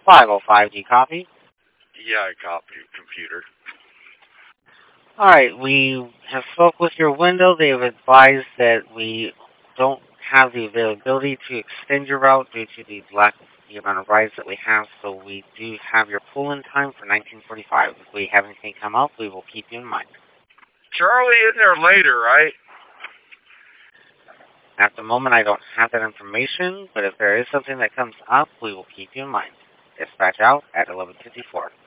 505, do you copy? Yeah, I copy computer. Alright, we have spoke with your window. They have advised that we don't have the availability to extend your route due to the lack of the amount of rides that we have, so we do have your pull-in time for 1945. If we have anything come up, we will keep you in mind. Charlie in there later, right? At the moment, I don't have that information, but if there is something that comes up, we will keep you in mind. Dispatch out at 11:54.